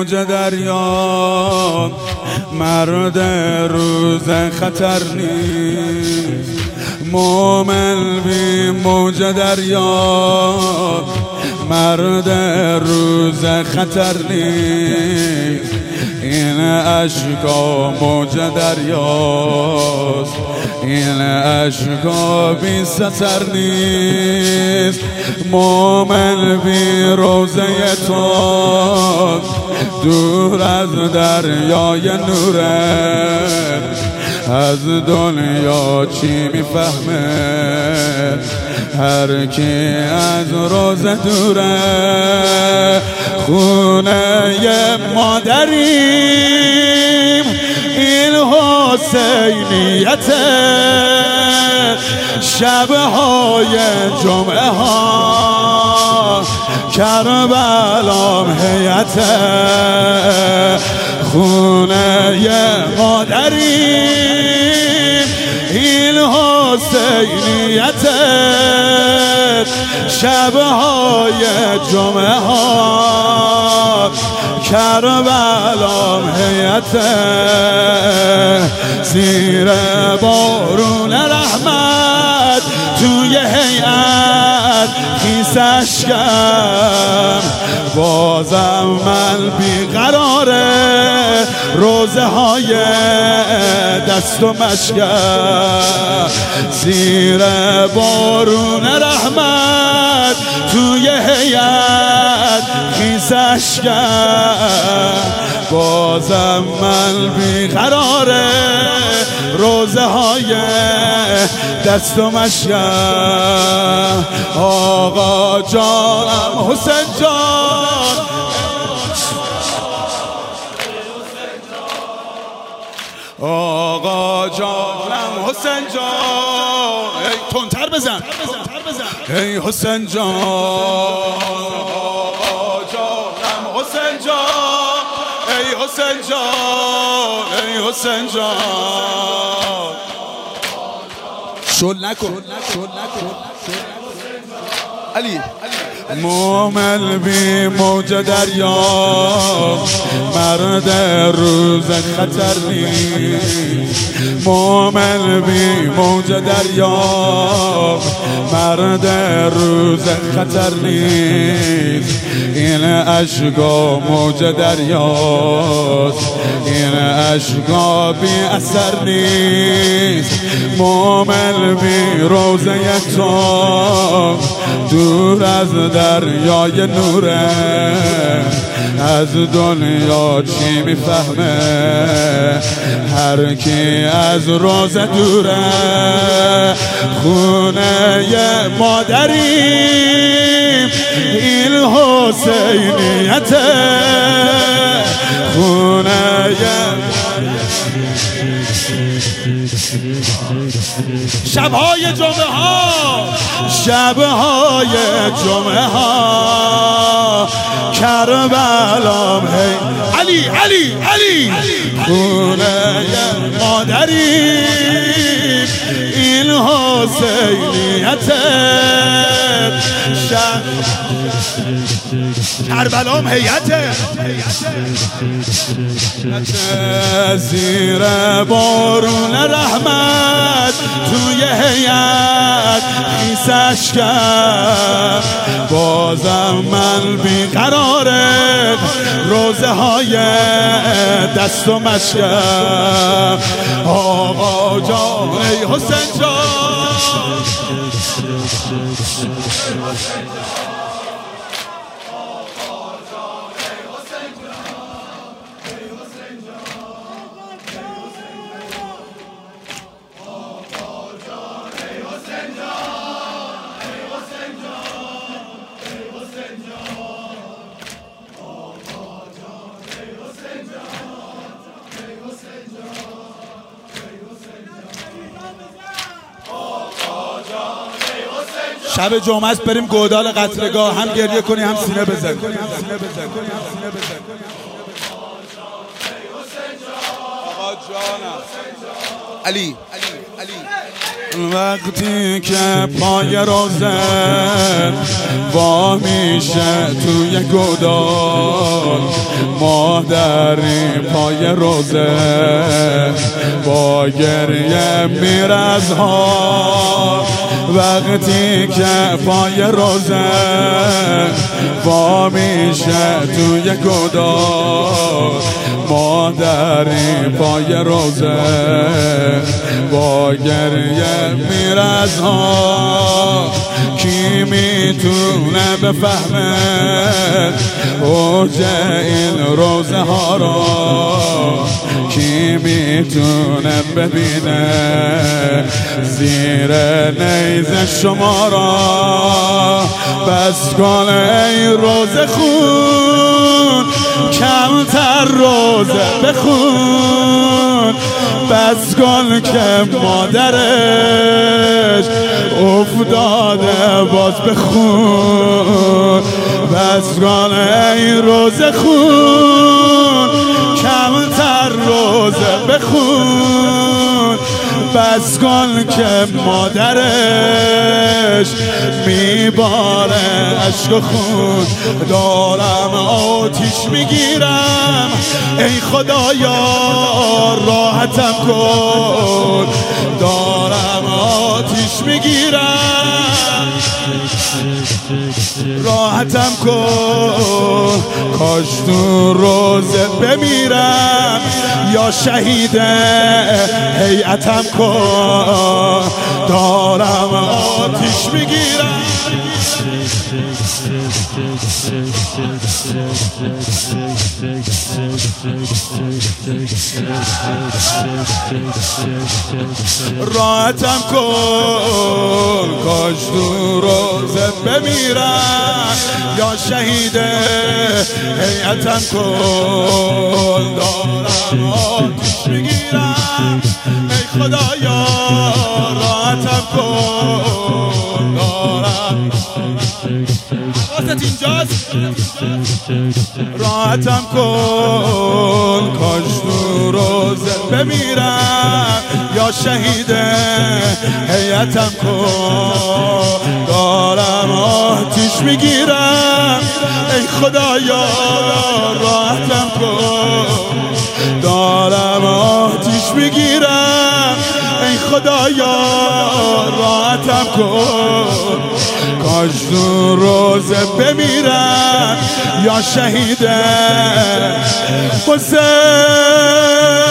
موج دریا، مرد روز خطر نیست. مومن بی موج دریا، مرد روز خطر نیست. این اشکا موج دریاست، این اشکا بی ستر نیست. مومن بی روزه تو، دور از دریای نوره، از دنیا چی میفهمه؟ هر کی از روزه دوره. خونه مادریم این حسینیته، شبهای جمعه ها کربلام هیته. خونه مادریم این حسینیته، شبهای جمعه ها کربلام هیته. زیر بارون رحمت توی هیئت خیسش کم، بازم من بیقراره روزه های دست و مشکم. زیر بارون رحمت توی هیئت خیسش کم، بازم من بیقراره روزه های دست و مشکم. آقا جانم حسین جان، آقا جانم حسین جان، ای تندتر بزن، ای حسین جان. آقا جانم حسین جان، ای حسین جان، ای حسین جان. شل نکن علی. مومن بی موج دریا، مرد روز خطر نیست. مومن بی موج دریا، مرد روز خطر نیست. این اشکا موج دریاست، این اشکا بی اثر نیست. مومن بی روزه تو، دور از دریای نوره، از دنیا چی میفهمه؟ هر کی از روزه دوره. خونه مادریم این حسینیته، خونه شبهای جمعه ها، شبهای جمعه ها کربلام هی علی علی علی. خونه مادریم این حسینیته، کربلام هیئته. زیر بارون رحمت توی هیئت خیسش کم، بازم من بیقراره روزه های دست و مشکم. آقا جان ای حسین جان، شب جمعه است بریم گودال قطرگاه، هم گریه کنی هم سینه بزن. آقا جانم علی وقتی که پای روزه وا میشه توی گودال، مادری پای روزه با گریه میرزها وقتی که پای روزه با میشه توی گدار مادری پای روزه با گریه میرزها کی میتونه بفهمه اوج این روزه ها را کی میتونه ببینه زیر نیز شما را بس کن ای روزه خون کمتر روزه بخون بس کن که مادرش افتاده باز بخون بس کن ای روزه خون کمتر روزه بخون بس کن که مادرش میباره عشق و خون دارم آتیش میگیرم ای خدایا راحتم کن دارم آتیش میگیرم راحتم کن کاش تو روزه بمیرم یا شهید هیئتم کن دارم آتیش میگیرم راحتم کن کاش تو روزه بمیرم یا شهید هیئتم کن دارم آتیش میگیرم ای خدایا راحتم کن دارم واسط اینجاست راحتم کن کاش تو روزه بمیرم یا شهید هیئتم کن دارم آتیش میگیرم ای خدایا راحتم کن دارم آتیش میگیرم ای خدایا راحتم کن کاش تو روزه بمیرم یا شهید حسین